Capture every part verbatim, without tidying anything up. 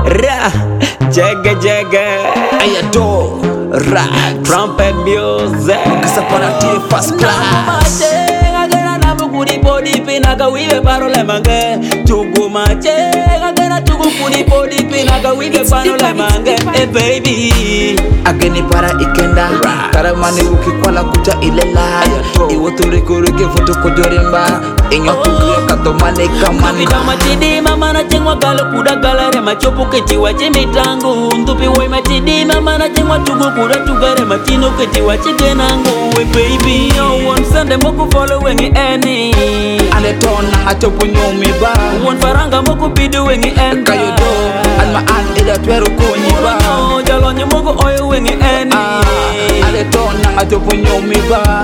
Ra, Jagga Jagga, Ayado, Rag, Trumpet Music, Saparati First Class. Kuri body pinaga wiwe parole mange tugu mache agena tugu kuri body pinaga wiwe parole mange eh baby ageni para ikenda karamani ukikwala kucha ilela iwotore kuruge foto kojorimba inyo tukuye katomane kamana Vida matidi mama na chengwa galo kuda galare machopu ketiwa chemitangu ndupi we matidi mama na chengwa tugu kuda tugare matino ketiwa chigenangu we baby oh one Sunday moku following any ale tona achopu nyomi ba one faranga moku bidu wengi en kayodo alma an ida tweru konyi ba oh jalo nyomoku oyo wengi any ale tona achopu nyomi ba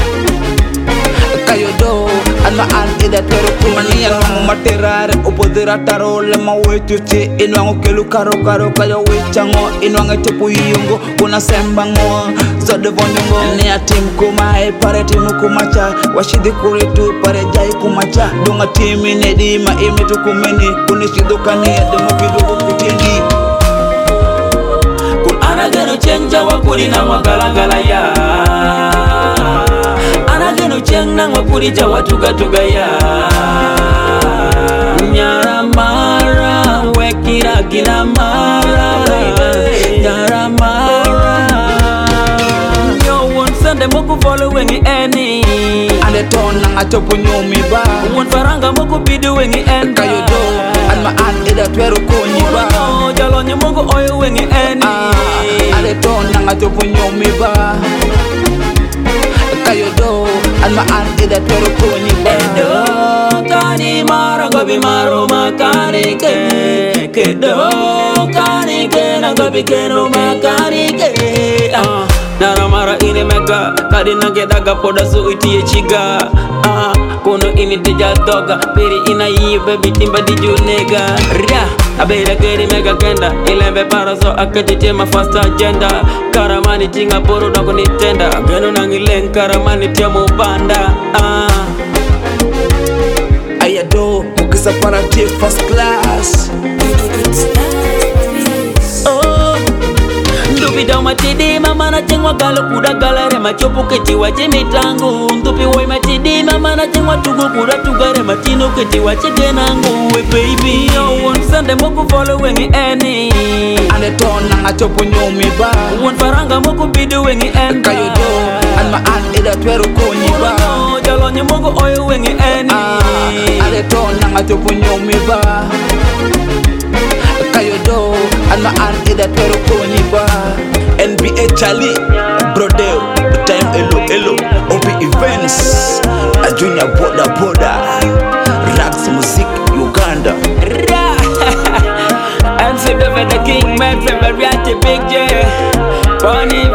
kayodo alma an ida tweru konyi ba materare opodera tarole mawetuti inwango kelu karo karo kayo wechango inwango tepu yongo kuna sembango zode vonyongo ne atim kuma e pare timu kumacha washidi kuritu pare jai kumacha donga timi ne dima imitu kumeni kunishidukani edemo kidogo kutindi kun anageno chenja wakuri na wagalagala ya anageno chengna wakuri ja watuga tuga ya nyara mara wekira gina mara nyara mara yo one Sunday moku following any ale tona atopo nyomi ba one faranga moku bidu wengi en kayodo alma an ida tweru konyi ba jalo nyomoku oyo wengi any ale tona atopo nyomi ba kayodo alma an ida tweru konyi ba Kedo kani mara gobi maro makani ke Kedo kani ke na gobi keno makani ke ah. Nara mara ini mega kadi nage daga poda su iti chiga ah. Kono ini teja doga peri ina yi baby timba di junega Ria abela keri mega kenda ilembe para so akati tema fast agenda Karamani tinga poro dako nitenda Geno nangilen karamani temo banda ah. Ayado, mukisa parati First Class. Oh, ndupi daw matidi mama na chengwa galo kuda galare machopu ketiwa chemitangu ndupi we matidi mama na chengwa tugu kuda tugare matino ketiwa chigenangu we baby oh one Sunday moku following any ale tona achopu nyomi ba one faranga moku bidu wengi en kayodo alma an ida tweru konyi ba jalo nyomoku oyo wengi any ale tona achopu nyomi ba kayodo alma an ida tweru konyi ba N B A Charlie Brodeo time elo elo O P Events a junior boda boda Rags Music Uganda M C the King man from Big J Bonnie